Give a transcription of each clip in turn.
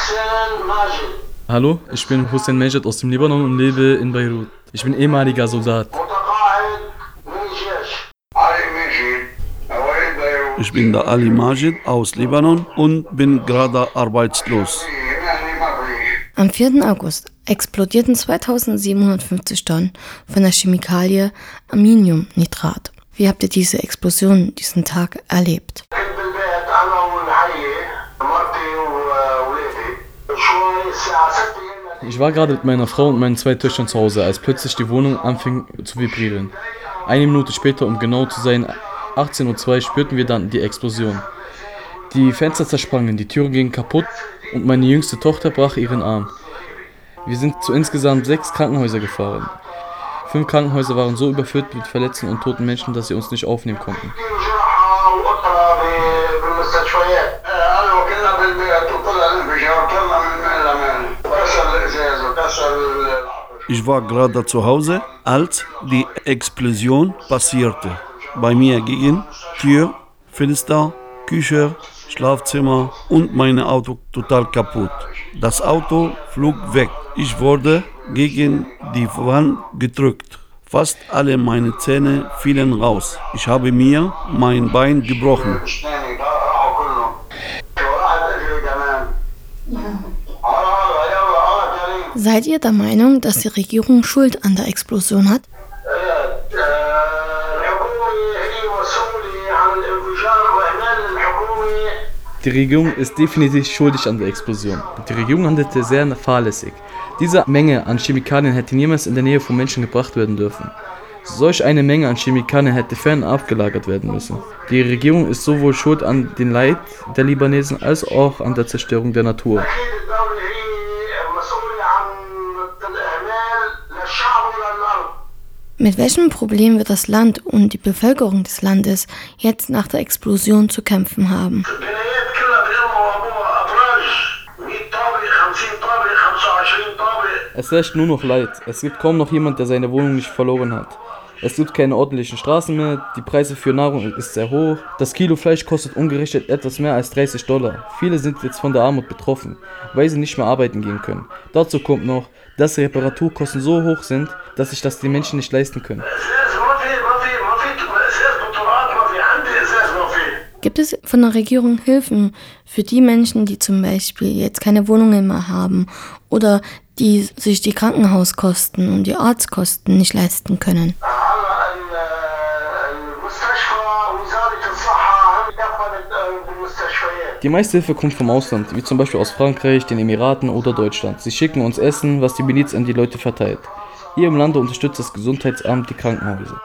Hallo, ich bin Hussein Mejed aus dem Libanon und lebe in Beirut. Ich bin ehemaliger Soldat. Ich bin der Ali Majid aus Libanon und bin gerade arbeitslos. Am 4. August explodierten 2750 Tonnen von der Chemikalie Aminiumnitrat. Wie habt ihr diese Explosion, diesen Tag erlebt? Ich war gerade mit meiner Frau und meinen 2 Töchtern zu Hause, als plötzlich die Wohnung anfing zu vibrieren. Eine Minute später, um genau zu sein, 18:02 Uhr, spürten wir dann die Explosion. Die Fenster zersprangen, die Türen gingen kaputt und meine jüngste Tochter brach ihren Arm. Wir sind zu insgesamt 6 Krankenhäuser gefahren. 5 Krankenhäuser waren so überfüllt mit verletzten und toten Menschen, dass sie uns nicht aufnehmen konnten. Ich war gerade zu Hause, als die Explosion passierte. Bei mir gingen Tür, Fenster, Küche, Schlafzimmer und mein Auto total kaputt. Das Auto flog weg. Ich wurde gegen die Wand gedrückt. Fast alle meine Zähne fielen raus. Ich habe mir mein Bein gebrochen. Seid ihr der Meinung, dass die Regierung Schuld an der Explosion hat? Die Regierung ist definitiv schuldig an der Explosion. Die Regierung handelte sehr fahrlässig. Diese Menge an Chemikalien hätte niemals in der Nähe von Menschen gebracht werden dürfen. Solch eine Menge an Chemikalien hätte fernab gelagert werden müssen. Die Regierung ist sowohl schuld an dem Leid der Libanesen als auch an der Zerstörung der Natur. Mit welchem Problem wird das Land und die Bevölkerung des Landes jetzt nach der Explosion zu kämpfen haben? Es herrscht nur noch Leid. Es gibt kaum noch jemand, der seine Wohnung nicht verloren hat. Es gibt keine ordentlichen Straßen mehr, die Preise für Nahrung ist sehr hoch. Das Kilo Fleisch kostet umgerechnet etwas mehr als $30. Viele sind jetzt von der Armut betroffen, weil sie nicht mehr arbeiten gehen können. Dazu kommt noch, dass die Reparaturkosten so hoch sind, dass sich das die Menschen nicht leisten können. Gibt es von der Regierung Hilfen für die Menschen, die zum Beispiel jetzt keine Wohnungen mehr haben oder die sich die Krankenhauskosten und die Arztkosten nicht leisten können? Die meiste Hilfe kommt vom Ausland, wie zum Beispiel aus Frankreich, den Emiraten oder Deutschland. Sie schicken uns Essen, was die Miliz an die Leute verteilt. Hier im Lande unterstützt das Gesundheitsamt die Krankenhäuser.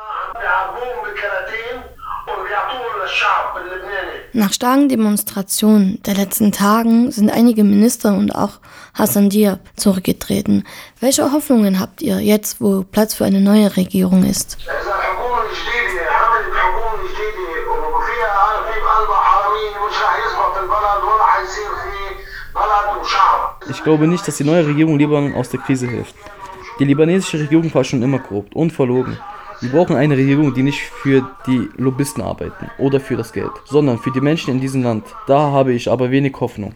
Nach starken Demonstrationen der letzten Tagen sind einige Minister und auch Hassan Diab zurückgetreten. Welche Hoffnungen habt ihr jetzt, wo Platz für eine neue Regierung ist? Ich glaube nicht, dass die neue Regierung Libanon aus der Krise hilft. Die libanesische Regierung war schon immer korrupt und verlogen. Wir brauchen eine Regierung, die nicht für die Lobbyisten arbeiten oder für das Geld, sondern für die Menschen in diesem Land. Da habe ich aber wenig Hoffnung.